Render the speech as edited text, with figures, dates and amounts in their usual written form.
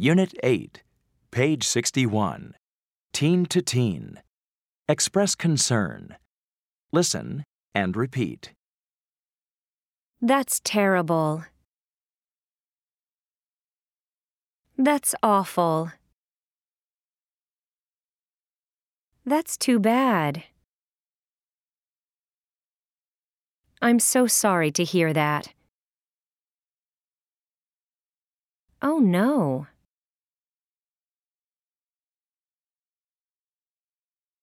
Unit 8, page 61. Teen to teen. Express concern. Listen and repeat. That's terrible. That's awful. That's too bad. I'm so sorry to hear that. Oh no.